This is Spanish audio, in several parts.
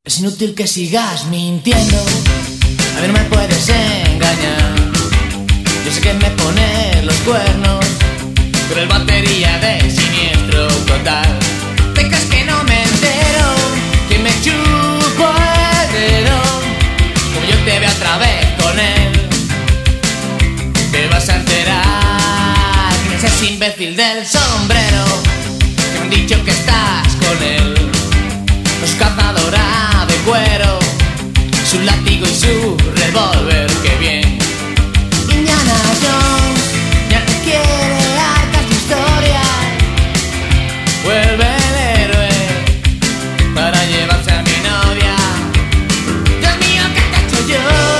Es inútil que sigas mintiendo, a mí no me puedes engañar. Yo sé que me pones los cuernos, pero el batería de Siniestro Total. ¿Te crees que no me entero? Que me chupo el dedo, como yo te veo otra vez con él. Te vas a enterar que ese es imbécil del sombrero, que me han dicho que estás con él. Los cazadora de cuero, su látigo y su revólver, qué bien. Indiana Jones ya no quiere hartas de historia, vuelve el héroe para llevarse a mi novia. Dios mío, ¿qué te he hecho yo?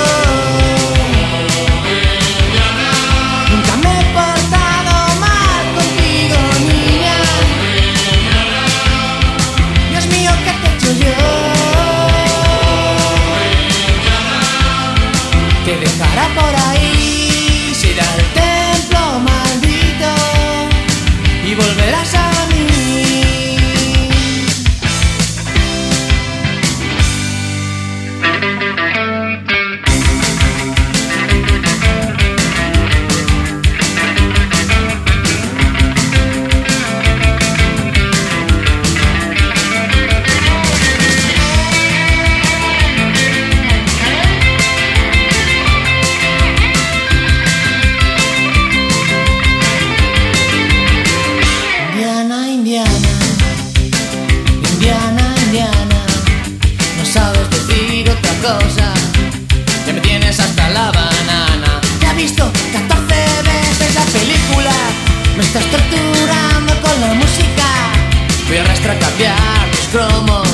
Nunca me he portado mal contigo, niña. Dios mío, ¿qué te he hecho yo? Te dejará por ahí, se irá al templo maldito y volverás a mí. Indiana, no sabes decir otra cosa, ya me tienes hasta la banana. Ya he visto 14 veces la película, me estás torturando con la música. Voy a arrastrar a cambiar los cromos.